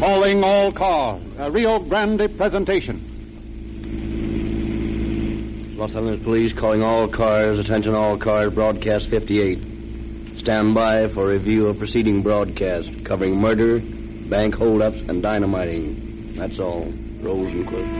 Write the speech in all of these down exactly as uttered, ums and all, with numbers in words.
Calling all cars, a Rio Grande presentation. Los Angeles Police calling all cars, attention all cars, broadcast fifty-eight. Stand by for review of preceding broadcast covering murder, bank holdups, and dynamiting. That's all. Rosenquist.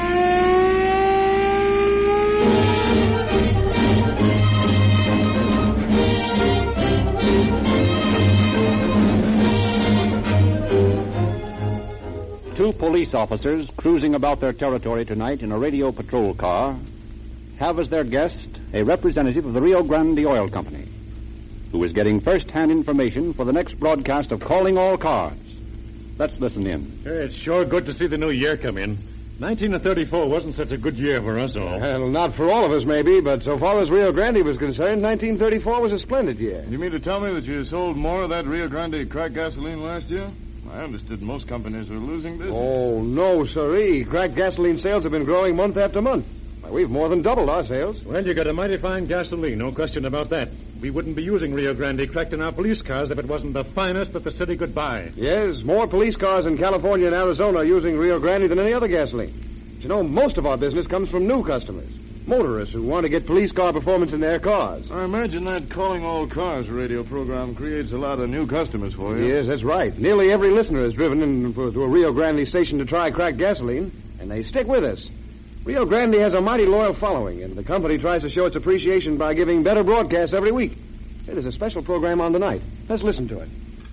Two police officers cruising about their territory tonight in a radio patrol car have as their guest a representative of the Rio Grande Oil Company, who is getting first-hand information for the next broadcast of Calling All Cars. Let's listen in. It's sure good to see the new year come in. nineteen thirty-four wasn't such a good year for us all. Well, not for all of us, maybe, but so far as Rio Grande was concerned, nineteen thirty-four was a splendid year. You mean to tell me that you sold more of that Rio Grande cracked gasoline last year? I understood most companies were losing business. Oh, no, sirree. Cracked gasoline sales have been growing month after month. Why, we've more than doubled our sales. Well, you got a mighty fine gasoline, no question about that. We wouldn't be using Rio Grande cracked in our police cars if it wasn't the finest that the city could buy. Yes, more police cars in California and Arizona are using Rio Grande than any other gasoline. But you know, most of our business comes from new customers. Motorists who want to get police car performance in their cars. I imagine that Calling All Cars radio program creates a lot of new customers for you. Yes, that's right. Nearly every listener is driven in for, to a Rio Grande station to try cracked gasoline, and they stick with us. Rio Grande has a mighty loyal following, and the company tries to show its appreciation by giving better broadcasts every week. Hey, there's a special program on tonight. Let's listen to it.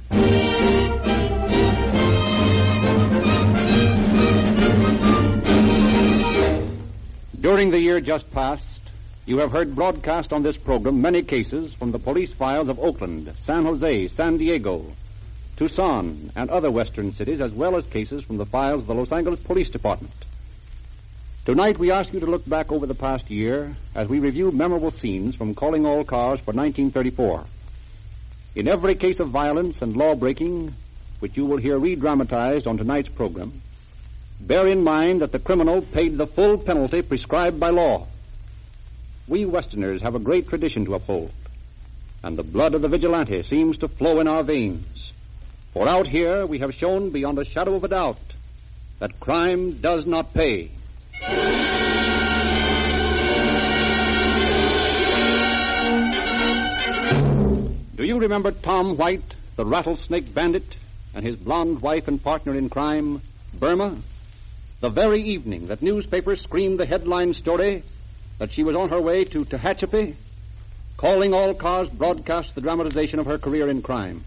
During the year just past, you have heard broadcast on this program many cases from the police files of Oakland, San Jose, San Diego, Tucson, and other western cities, as well as cases from the files of the Los Angeles Police Department. Tonight, we ask you to look back over the past year as we review memorable scenes from Calling All Cars for nineteen thirty-four. In every case of violence and law-breaking, which you will hear re-dramatized on tonight's program, bear in mind that the criminal paid the full penalty prescribed by law. We Westerners have a great tradition to uphold, and the blood of the vigilante seems to flow in our veins. For out here we have shown beyond a shadow of a doubt that crime does not pay. Do you remember Tom White, the rattlesnake bandit, and his blonde wife and partner in crime, Burma? The very evening that newspapers screamed the headline story that she was on her way to Tehachapi, Calling All Cars broadcast the dramatization of her career in crime.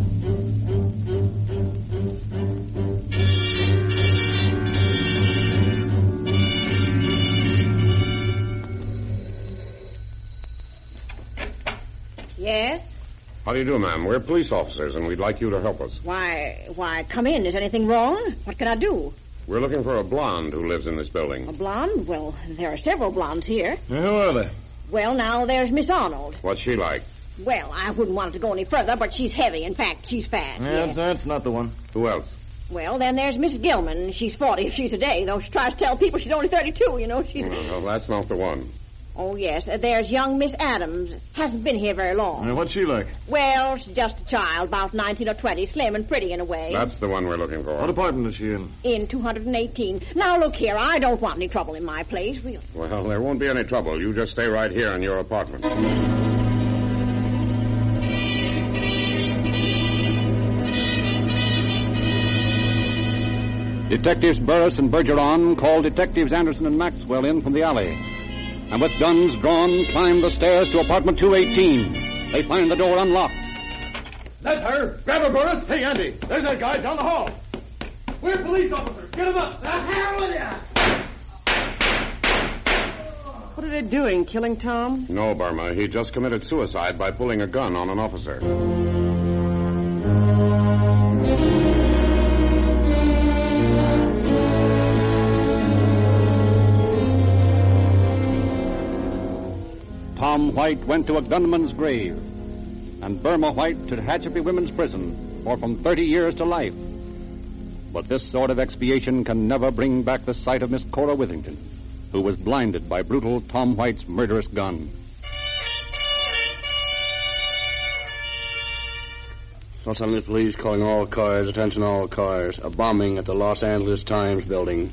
Yes? How do you do, ma'am? We're police officers, and we'd like you to help us. Why, why, come in. Is anything wrong? What can I do? We're looking for a blonde who lives in this building. A blonde? Well, there are several blondes here. Who are they? Well, now, there's Miss Arnold. What's she like? Well, I wouldn't want it to go any further, but she's heavy. In fact, she's fat. Yeah, yes. That's not the one. Who else? Well, then there's Miss Gilman. She's forty if she's a day, though she tries to tell people she's only thirty-two, you know. She's... Well, that's not the one. Oh, yes. Uh, there's young Miss Adams. Hasn't been here very long. Uh, what's she like? Well, she's just a child, about nineteen or twenty, slim and pretty in a way. That's the one we're looking for. What department is she in? In two hundred eighteen. Now, look here, I don't want any trouble in my place, really. Well, there won't be any trouble. You just stay right here in your apartment. Detectives Burris and Bergeron called Detectives Anderson and Maxwell in from the alley, and with guns drawn, climbed the stairs to apartment two eighteen. They find the door unlocked. That's her. Grab her, Burris. Hey, Andy, there's that guy down the hall. We're police officers. Get him up. The hell with you! What are they doing, killing Tom? No, Burma. He just committed suicide by pulling a gun on an officer. Tom White went to a gunman's grave, and Burma White to Tehachapi Women's Prison for from thirty years to life. But this sort of expiation can never bring back the sight of Miss Cora Withington, who was blinded by brutal Tom White's murderous gun. Los Angeles Police calling all cars, attention all cars. A bombing at the Los Angeles Times building.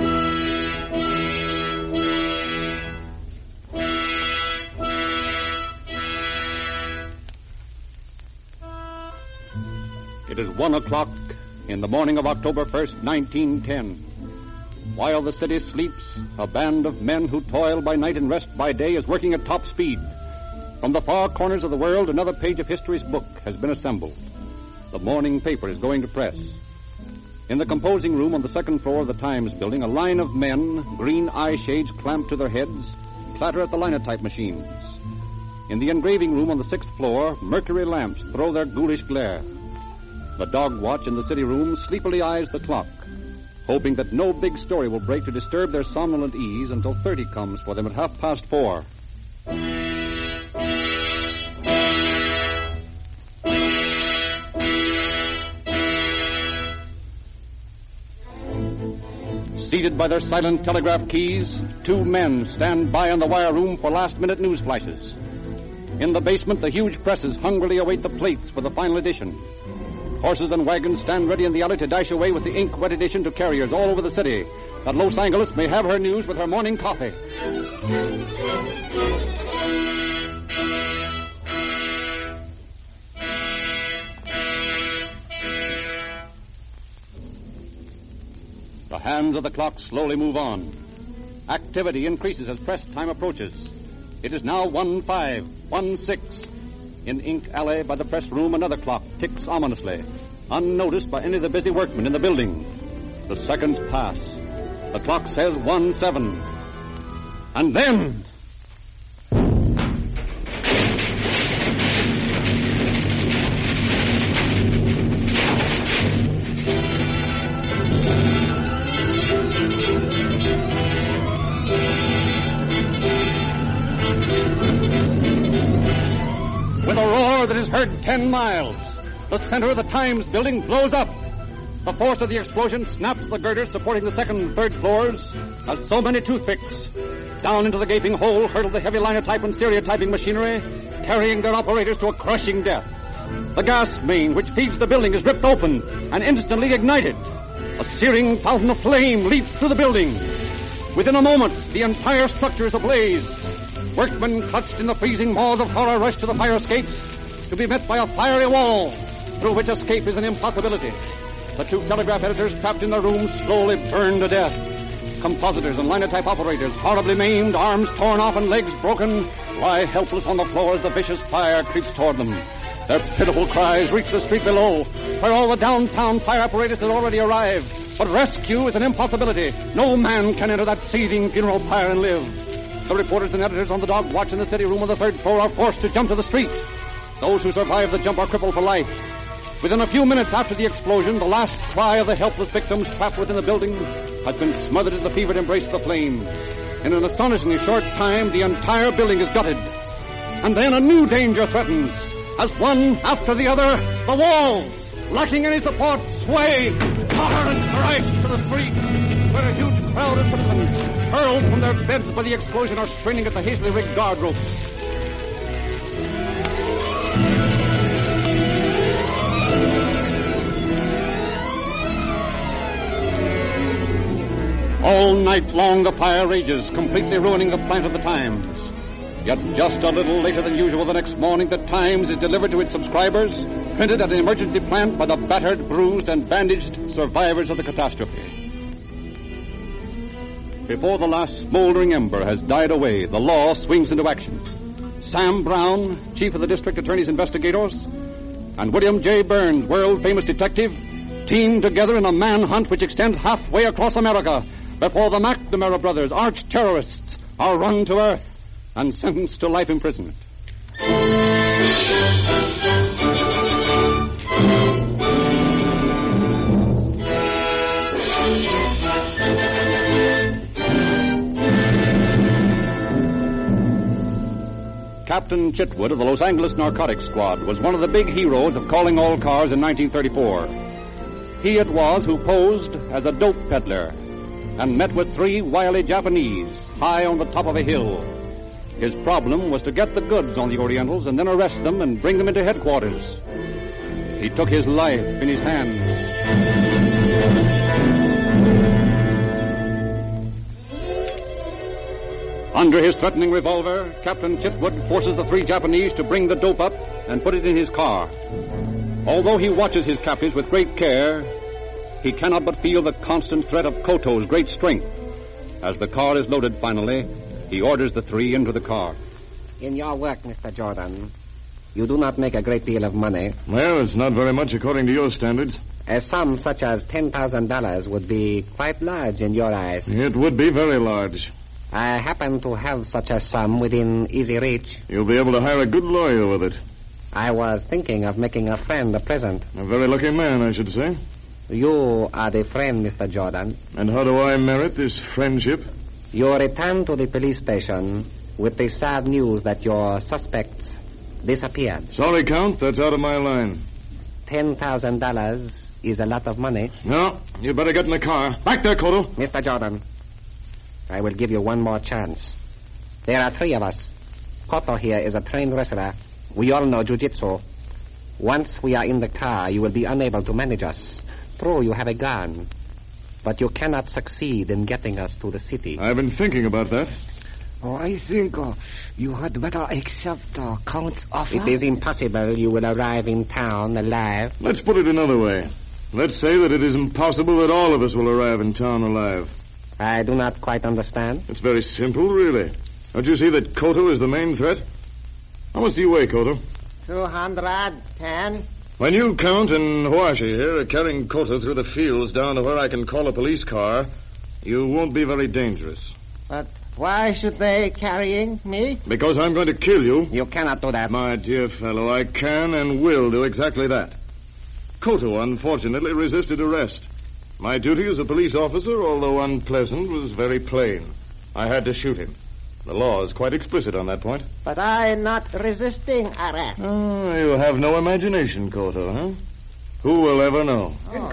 It is one o'clock in the morning of October first, nineteen ten. While the city sleeps, a band of men who toil by night and rest by day is working at top speed. From the far corners of the world, another page of history's book has been assembled. The morning paper is going to press. In the composing room on the second floor of the Times building, a line of men, green eye shades clamped to their heads, clatter at the linotype machines. In the engraving room on the sixth floor, mercury lamps throw their ghoulish glare. The dog watch in the city room sleepily eyes the clock, hoping that no big story will break to disturb their somnolent ease until thirty comes for them at half past four. Seated by their silent telegraph keys, two men stand by in the wire room for last-minute news flashes. In the basement, the huge presses hungrily await the plates for the final edition. Horses and wagons stand ready in the alley to dash away with the ink-wet edition to carriers all over the city, that Los Angeles may have her news with her morning coffee. The hands of the clock slowly move on. Activity increases as press time approaches. It is now one five, one six. In Ink Alley by the press room, another clock ticks ominously, unnoticed by any of the busy workmen in the building. The seconds pass. The clock says one seven. And then... with a roar that is heard ten miles, the center of the Times building blows up. The force of the explosion snaps the girders supporting the second and third floors as so many toothpicks. Down into the gaping hole hurtle the heavy linotype and stereotyping machinery, carrying their operators to a crushing death. The gas main which feeds the building is ripped open and instantly ignited. A searing fountain of flame leaps through the building. Within a moment, the entire structure is ablaze. Workmen clutched in the freezing maws of horror rush to the fire escapes to be met by a fiery wall through which escape is an impossibility. The two telegraph editors trapped in their rooms slowly burn to death. Compositors and linotype operators, horribly maimed, arms torn off and legs broken, lie helpless on the floor as the vicious fire creeps toward them. Their pitiful cries reach the street below, where all the downtown fire apparatus has already arrived. But rescue is an impossibility. No man can enter that seething funeral pyre and live. The reporters and editors on the dog watch in the city room on the third floor are forced to jump to the street. Those who survive the jump are crippled for life. Within a few minutes after the explosion, the last cry of the helpless victims trapped within the building has been smothered in the fevered embrace of the flames. In an astonishingly short time, the entire building is gutted. And then a new danger threatens. As one after the other, the walls, lacking any support, sway, totter and crash to the street, where a huge crowd of citizens, hurled from their beds by the explosion, are straining at the hastily rigged guard ropes. All night long the fire rages, completely ruining the plant of the Times. Yet just a little later than usual the next morning, the Times is delivered to its subscribers, printed at an emergency plant by the battered, bruised, and bandaged survivors of the catastrophe. Before the last smoldering ember has died away, the law swings into action. Sam Brown, chief of the district attorney's investigators, and William J. Burns, world-famous detective, team together in a manhunt which extends halfway across America before the McNamara brothers, arch-terrorists, are run to earth and sentenced to life imprisonment. Captain Chitwood of the Los Angeles Narcotics Squad was one of the big heroes of Calling All Cars in nineteen thirty-four. He it was who posed as a dope peddler and met with three wily Japanese high on the top of a hill. His problem was to get the goods on the Orientals and then arrest them and bring them into headquarters. He took his life in his hands. Under his threatening revolver, Captain Chitwood forces the three Japanese to bring the dope up and put it in his car. Although he watches his captives with great care, he cannot but feel the constant threat of Koto's great strength. As the car is loaded finally, he orders the three into the car. In your work, Mister Jordan, you do not make a great deal of money. Well, it's not very much according to your standards. A sum such as ten thousand dollars would be quite large in your eyes. It would be very large. I happen to have such a sum within easy reach. You'll be able to hire a good lawyer with it. I was thinking of making a friend a present. A very lucky man, I should say. You are the friend, Mister Jordan. And how do I merit this friendship? You return to the police station with the sad news that your suspects disappeared. Sorry, Count, that's out of my line. Ten thousand dollars is a lot of money. No, you better get in the car. Back there, Koto. Mister Jordan, I will give you one more chance. There are three of us. Koto here is a trained wrestler. We all know jiu-jitsu. Once we are in the car, you will be unable to manage us. True, you have a gun, but you cannot succeed in getting us to the city. I've been thinking about that. Oh, I think uh, you had better accept uh, Count's offer. It is impossible you will arrive in town alive. Let's put it another way. Let's say that it is impossible that all of us will arrive in town alive. I do not quite understand. It's very simple, really. Don't you see that Koto is the main threat? How much do you weigh, Koto? Two hundred ten. When you, Count, and Huashi here are carrying Koto through the fields down to where I can call a police car, you won't be very dangerous. But why should they carrying me? Because I'm going to kill you. You cannot do that. My dear fellow, I can and will do exactly that. Koto, unfortunately, resisted arrest. My duty as a police officer, although unpleasant, was very plain. I had to shoot him. The law is quite explicit on that point. But I'm not resisting arrest. Oh, you have no imagination, Koto, huh? Who will ever know?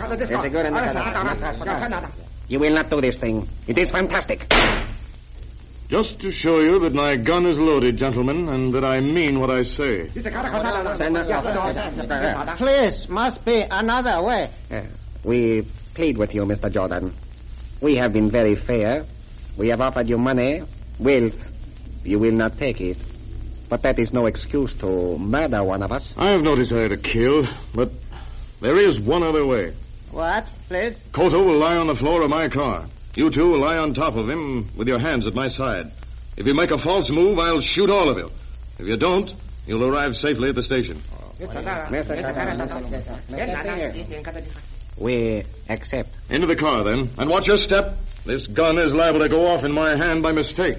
Oh. You will not do this thing. It is fantastic. Just to show you that my gun is loaded, gentlemen, and that I mean what I say. Please, must be another way. Uh, we plead with you, Mister Jordan. We have been very fair. We have offered you money, wealth. You will not take it. But that is no excuse to murder one of us. I have no desire to kill, but there is one other way. What, please? Koto will lie on the floor of my car. You two will lie on top of him with your hands at my side. If you make a false move, I'll shoot all of you. If you don't, you'll arrive safely at the station. We accept. Into the car, then. And watch your step. This gun is liable to go off in my hand by mistake.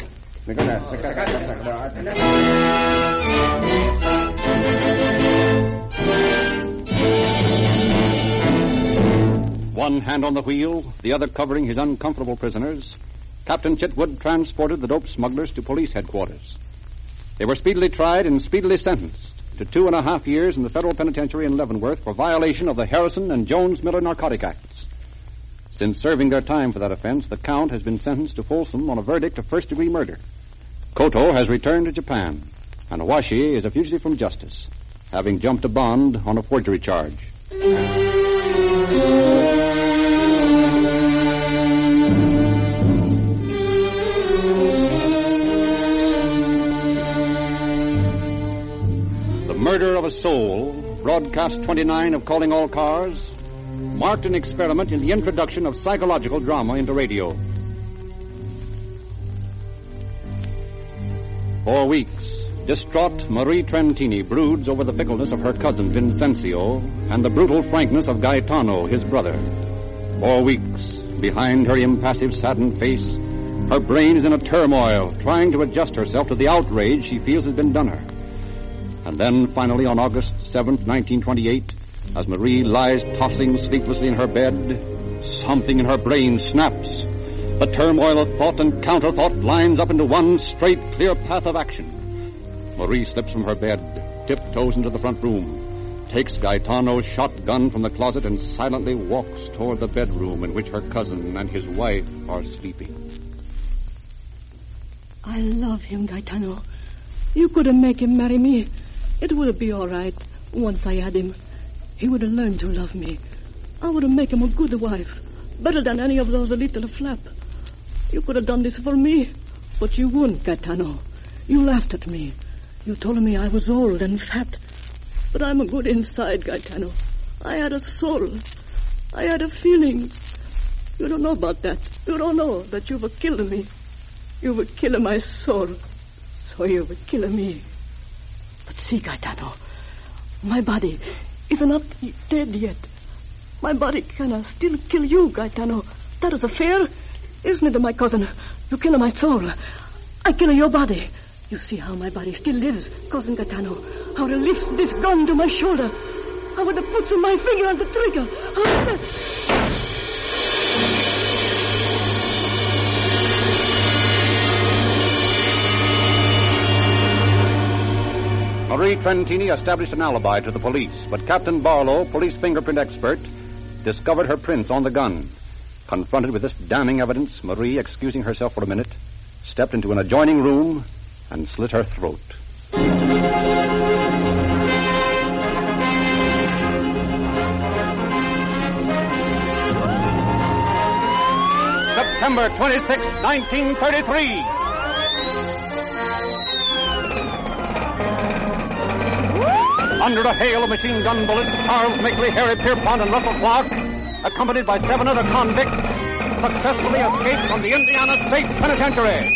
One hand on the wheel, the other covering his uncomfortable prisoners, Captain Chitwood transported the dope smugglers to police headquarters. They were speedily tried and speedily sentenced to two and a half years in the federal penitentiary in Leavenworth for violation of the Harrison and Jones-Miller Narcotic Acts. Since serving their time for that offense, the Count has been sentenced to Folsom on a verdict of first-degree murder. Koto has returned to Japan, and Washi is a fugitive from justice, having jumped a bond on a forgery charge. The Murder of a Soul, broadcast twenty-nine of Calling All Cars, marked an experiment in the introduction of psychological drama into radio. For weeks, distraught Marie Trentini broods over the fickleness of her cousin Vincencio and the brutal frankness of Gaetano, his brother. For weeks, behind her impassive, saddened face, her brain is in a turmoil, trying to adjust herself to the outrage she feels has been done her. And then, finally, on August seventh, nineteen twenty-eight, as Marie lies tossing sleeplessly in her bed, something in her brain snaps. The turmoil of thought and counter-thought lines up into one straight, clear path of action. Marie slips from her bed, tiptoes into the front room, takes Gaetano's shotgun from the closet, and silently walks toward the bedroom in which her cousin and his wife are sleeping. I love him, Gaetano. You couldn't make him marry me. It would be all right once I had him. he would have learned to love me. I would have made him a good wife, better than any of those little flap. You could have done this for me, but you wouldn't, Gaetano. You laughed at me. You told me I was old and fat. But I'm a good inside, Gaetano. I had a soul. I had a feeling. You don't know about that. You don't know that you were killing me. You were killing my soul. So you were killing me. But see, Gaetano, my body is not dead yet. My body can still kill you, Gaetano. That is fair, isn't it, my cousin? You kill my soul. I kill your body. You see how my body still lives, cousin Gaetano. How it lifts this gun to my shoulder. How it puts my finger on the trigger. How it... Marie Trentini established an alibi to the police, but Captain Barlow, police fingerprint expert, discovered her prints on the gun. Confronted with this damning evidence, Marie, excusing herself for a minute, stepped into an adjoining room and slit her throat. September twenty-sixth, nineteen thirty-three. Under a hail of machine gun bullets, Charles Mickley, Harry Pierpont, and Russell Clark, accompanied by seven other convicts, successfully escaped from the Indiana State Penitentiary.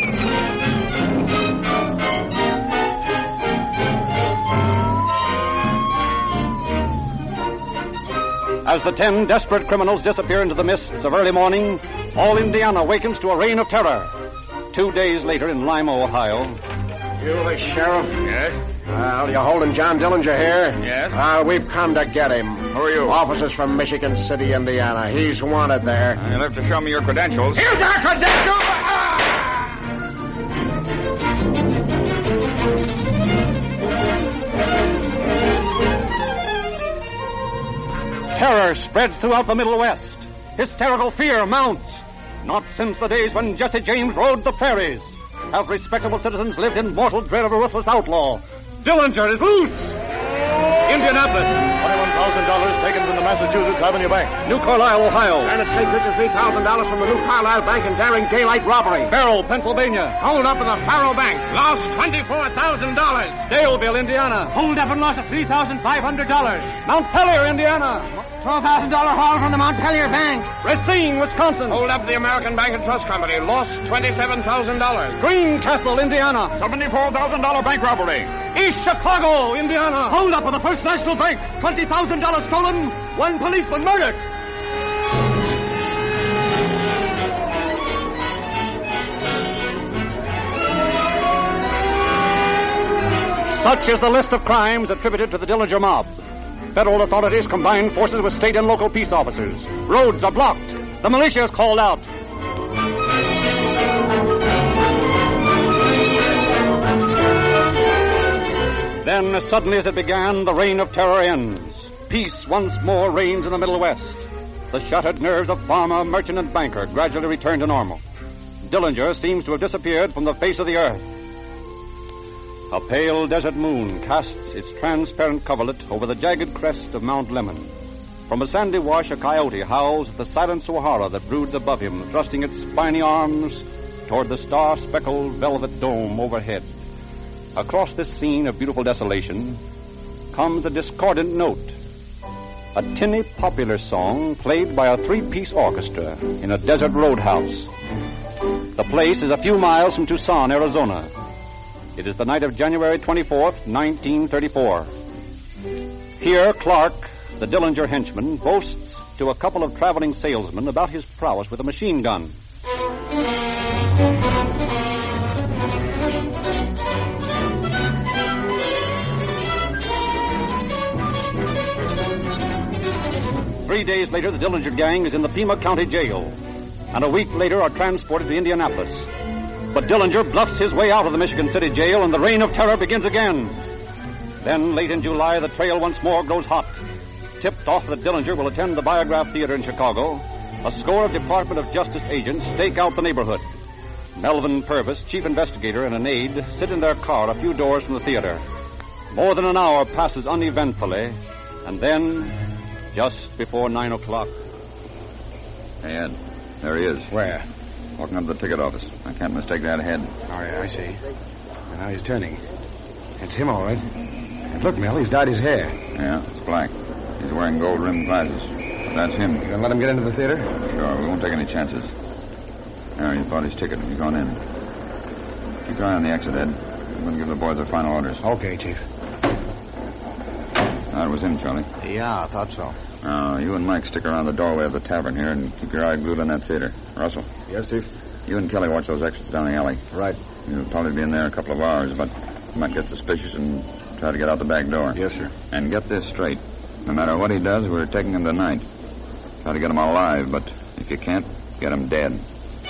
As the ten desperate criminals disappear into the mists of early morning, all Indiana wakens to a reign of terror. Two days later in Lima, Ohio... You the sheriff? Yes? Well, you're holding John Dillinger here? Yes. Uh, we've come to get him. Who are you? Officers from Michigan City, Indiana. He's wanted there. Uh, you'll have to show me your credentials. Here's our credentials! Terror spreads throughout the Middle West. Hysterical fear mounts. Not since the days when Jesse James rode the prairies have respectable citizens lived in mortal dread of a ruthless outlaw. Dillinger is loose! Indianapolis. twenty-one thousand dollars taken from the Massachusetts Avenue Bank. New Carlisle, Ohio. And it's taken fifty-three thousand dollars from the New Carlisle Bank in daring daylight robbery. Farrell, Pennsylvania. Hold up in the Farrell Bank. Lost twenty-four thousand dollars. Daleville, Indiana. Hold up and lost three thousand five hundred dollars. Montpelier, Indiana. twelve thousand dollars haul from the Montpelier Bank. Racine, Wisconsin. Hold up the American Bank and Trust Company. Lost twenty-seven thousand dollars. Greencastle, Indiana. seventy-four thousand dollars bank robbery. East Chicago, Indiana. Hold up for the First National Bank. twenty thousand dollars stolen. One policeman murdered. Such is the list of crimes attributed to the Dillinger mob. Federal authorities combine forces with state and local peace officers. Roads are blocked. The militia is called out. Then, as suddenly as it began, the reign of terror ends. Peace once more reigns in the Middle West. The shattered nerves of farmer, merchant, and banker gradually return to normal. Dillinger seems to have disappeared from the face of the earth. A pale desert moon casts its transparent coverlet over the jagged crest of Mount Lemmon. From a sandy wash, a coyote howls at the silent Sahara that broods above him, thrusting its spiny arms toward the star-speckled velvet dome overhead. Across this scene of beautiful desolation comes a discordant note, a tinny popular song played by a three-piece orchestra in a desert roadhouse. The place is a few miles from Tucson, Arizona. It is the night of January twenty-fourth, nineteen thirty-four. Here, Clark, the Dillinger henchman, boasts to a couple of traveling salesmen about his prowess with a machine gun. Three days later, the Dillinger gang is in the Pima County Jail, and a week later are transported to Indianapolis. But Dillinger bluffs his way out of the Michigan City jail, and the reign of terror begins again. Then, late in July, the trail once more grows hot. Tipped off that Dillinger will attend the Biograph Theater in Chicago, a score of Department of Justice agents stake out the neighborhood. Melvin Purvis, chief investigator, and an aide sit in their car a few doors from the theater. More than an hour passes uneventfully, And then, just before nine o'clock... Hey, Ed. There he is. Where? Walking up to the ticket office. I can't mistake that head. Oh, yeah, I see. And now he's turning. It's him, all right. And look, Mel, he's dyed his hair. Yeah, it's black. He's wearing gold-rimmed glasses. But that's him. You gonna let him get into the theater? Sure, we won't take any chances. There, he's bought his ticket. He's gone in. Keep your eye on the exit, Ed. I'm going to give the boys their final orders. Okay, Chief. That was him, Charlie. Yeah, I thought so. Now, you and Mike stick around the doorway of the tavern here and keep your eye glued on that theater. Russell? Yes, Chief? You and Kelly watch those exits down the alley. Right. You'll probably be in there a couple of hours, but you might get suspicious and try to get out the back door. Yes, sir. And get this straight. No matter what he does, we're taking him tonight. Try to get him alive, but if you can't, get him dead.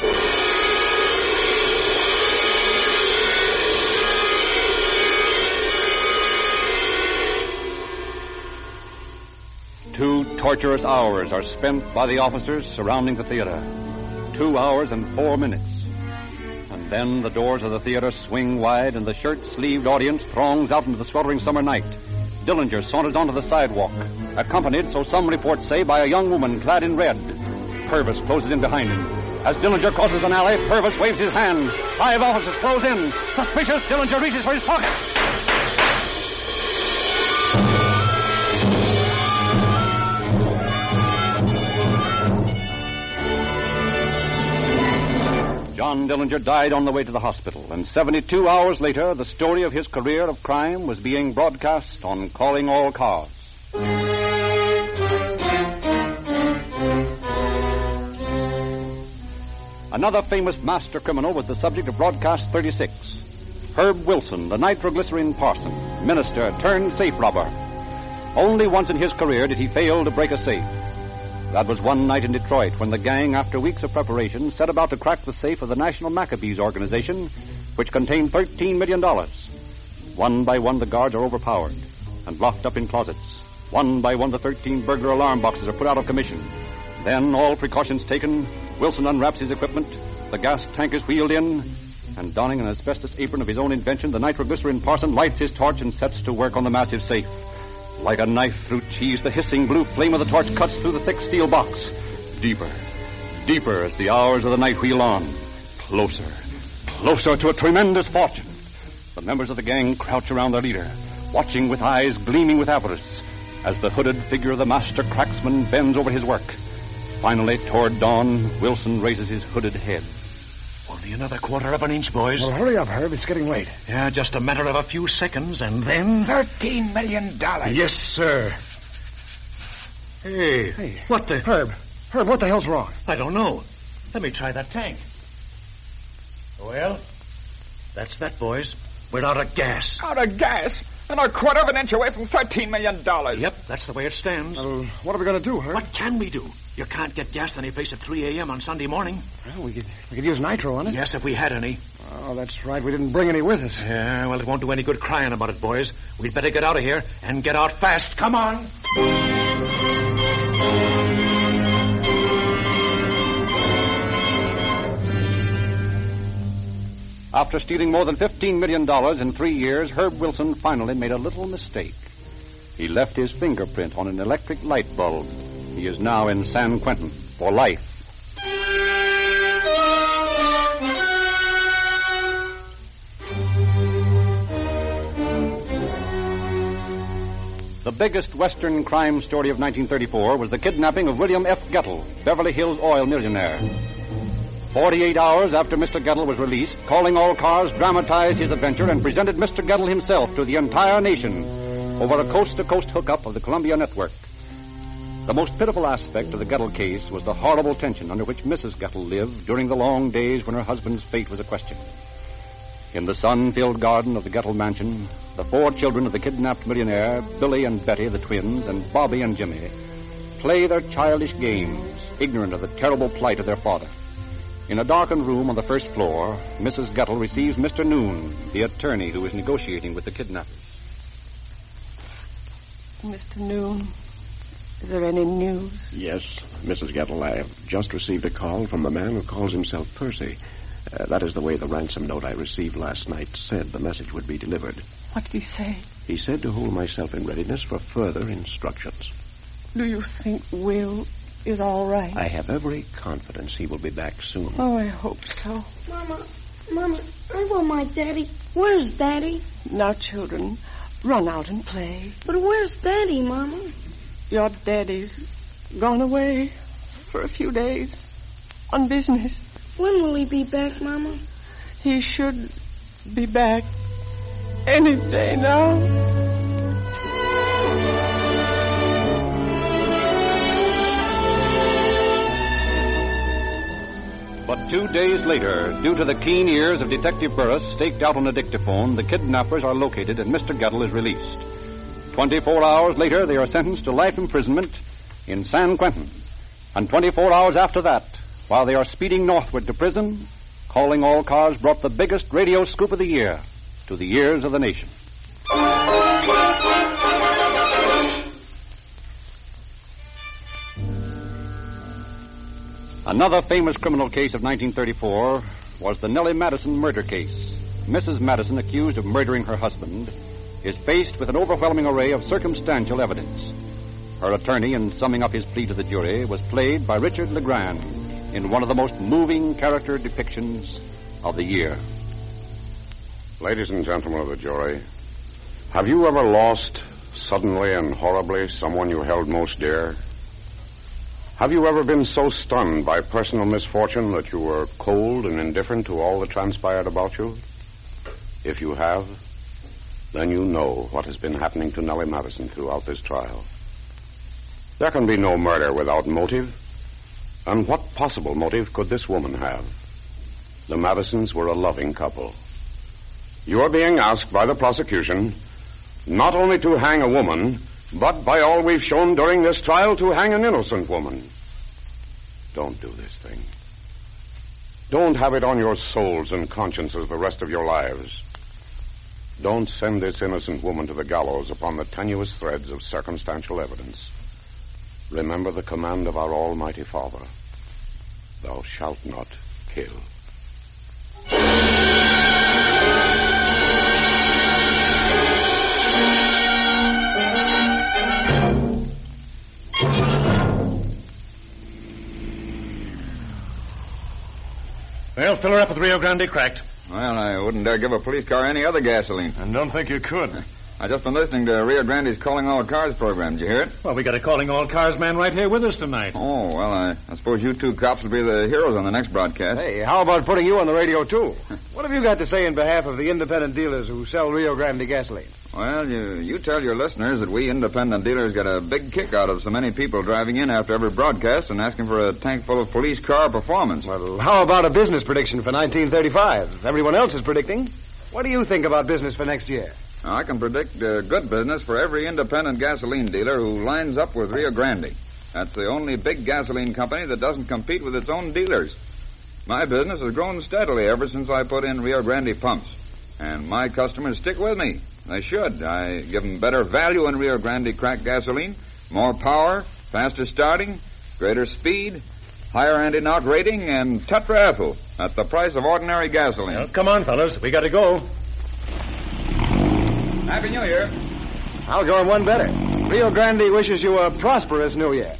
Two torturous hours are spent by the officers surrounding the theater. Two hours and four minutes. And then the doors of the theater swing wide and the shirt-sleeved audience throngs out into the sweltering summer night. Dillinger saunters onto the sidewalk, accompanied, so some reports say, by a young woman clad in red. Purvis closes in behind him. As Dillinger crosses an alley, Purvis waves his hand. Five officers close in. Suspicious, Dillinger reaches for his pocket. John Dillinger died on the way to the hospital, and seventy-two hours later, the story of his career of crime was being broadcast on Calling All Cars. Another famous master criminal was the subject of broadcast thirty-six. Herb Wilson, the nitroglycerin parson, minister turned safe robber. Only once in his career did he fail to break a safe. That was one night in Detroit when the gang, after weeks of preparation, set about to crack the safe of the National Maccabees organization, which contained thirteen million dollars. One by one, the guards are overpowered and locked up in closets. One by one, the thirteen burglar alarm boxes are put out of commission. Then, all precautions taken, Wilson unwraps his equipment, the gas tank is wheeled in, and donning an asbestos apron of his own invention, the nitroglycerin parson lights his torch and sets to work on the massive safe. Like a knife through cheese, the hissing blue flame of the torch cuts through the thick steel box. Deeper, deeper as the hours of the night wheel on. Closer, closer to a tremendous fortune. The members of the gang crouch around their leader, watching with eyes gleaming with avarice, as the hooded figure of the master cracksman bends over his work. Finally, toward dawn, Wilson raises his hooded head. Only another quarter of an inch, boys. Well, hurry up, Herb. It's getting late. Yeah, just a matter of a few seconds, and then... Thirteen million dollars. Yes, sir. Hey, Hey. what the... Herb. Herb, what the hell's wrong? I don't know. Let me try that tank. Well, that's that, boys. We're out of gas. Out of gas? And a quarter of an inch away from thirteen million dollars. Yep, that's the way it stands. Well, what are we going to do, Herb? What can we do? You can't get gas any place at three a.m. on Sunday morning. Well, we could, we could use nitro on it. Yes, if we had any. Oh, that's right. We didn't bring any with us. Yeah, well, it won't do any good crying about it, boys. We'd better get out of here and get out fast. Come on. After stealing more than fifteen million dollars in three years, Herb Wilson finally made a little mistake. He left his fingerprint on an electric light bulb. He is now in San Quentin for life. The biggest Western crime story of nineteen thirty-four was the kidnapping of William F. Gettle, Beverly Hills oil millionaire. Forty-eight hours after Mister Gettle was released, Calling All Cars dramatized his adventure and presented Mister Gettle himself to the entire nation over a coast-to-coast hookup of the Columbia Network. The most pitiful aspect of the Gettle case was the horrible tension under which Missus Gettle lived during the long days when her husband's fate was a question. In the sun-filled garden of the Gettle mansion, the four children of the kidnapped millionaire, Billy and Betty, the twins, and Bobby and Jimmy, play their childish games, ignorant of the terrible plight of their father. In a darkened room on the first floor, Missus Gettle receives Mister Noon, the attorney who is negotiating with the kidnappers. Mister Noon, is there any news? Yes, Missus Gettle, I have just received a call from the man who calls himself Percy. Uh, that is the way the ransom note I received last night said the message would be delivered. What did he say? He said to hold myself in readiness for further instructions. Do you think Will is all right? I have every confidence he will be back soon. Oh, I hope so. Mama, Mama, I want my daddy. Where's Daddy? Now, children, run out and play. But where's Daddy, Mama? Your daddy's gone away for a few days on business. When will he be back, Mama? He should be back any day now. But two days later, due to the keen ears of Detective Burris staked out on a dictaphone, the kidnappers are located and Mister Gettle is released. Twenty-four hours later, they are sentenced to life imprisonment in San Quentin. And twenty-four hours after that, while they are speeding northward to prison, Calling All Cars brought the biggest radio scoop of the year to the ears of the nation. Another famous criminal case of nineteen thirty-four was the Nellie Madison murder case. Missus Madison, accused of murdering her husband, is faced with an overwhelming array of circumstantial evidence. Her attorney, in summing up his plea to the jury, was played by Richard LeGrand in one of the most moving character depictions of the year. Ladies and gentlemen of the jury, have you ever lost suddenly and horribly someone you held most dear? Have you ever been so stunned by personal misfortune that you were cold and indifferent to all that transpired about you? If you have, then you know what has been happening to Nellie Madison throughout this trial. There can be no murder without motive. And what possible motive could this woman have? The Madisons were a loving couple. You are being asked by the prosecution not only to hang a woman, but by all we've shown during this trial, to hang an innocent woman. Don't do this thing. Don't have it on your souls and consciences the rest of your lives. Don't send this innocent woman to the gallows upon the tenuous threads of circumstantial evidence. Remember the command of our Almighty Father. Thou shalt not kill. Well, fill her up with Rio Grande cracked. Well, I wouldn't dare give a police car any other gasoline. And don't think you could. I just been listening to Rio Grande's Calling All Cars program. Did you hear it? Well, we got a Calling All Cars man right here with us tonight. Oh, well, I, I suppose you two cops will be the heroes on the next broadcast. Hey, how about putting you on the radio, too? What have you got to say in behalf of the independent dealers who sell Rio Grande gasoline? Well, you, you tell your listeners that we independent dealers get a big kick out of so many people driving in after every broadcast and asking for a tank full of police car performance. Well, how about a business prediction for nineteen thirty-five? Everyone else is predicting. What do you think about business for next year? Now, I can predict uh, good business for every independent gasoline dealer who lines up with Rio Grande. That's the only big gasoline company that doesn't compete with its own dealers. My business has grown steadily ever since I put in Rio Grande pumps. And my customers stick with me. They should. I give them better value in Rio Grande cracked gasoline, more power, faster starting, greater speed, higher anti-knock rating, and tetraethyl at the price of ordinary gasoline. Well, come on, fellas. We got to go. Happy New Year. I'll go on one better. Rio Grande wishes you a prosperous New Year.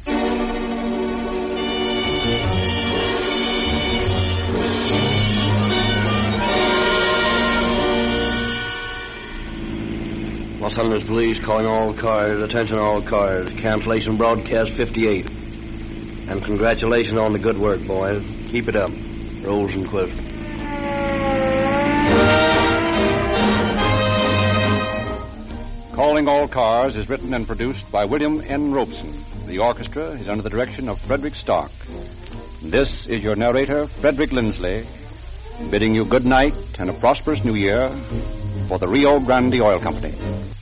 Los Angeles Police calling all cars, attention all cars, cancellation broadcast fifty-eight. And congratulations on the good work, boys. Keep it up. Rosenquist. Calling All Cars is written and produced by William N. Robeson. The orchestra is under the direction of Frederick Stark. This is your narrator, Frederick Lindsley, bidding you good night and a prosperous new year for the Rio Grande Oil Company.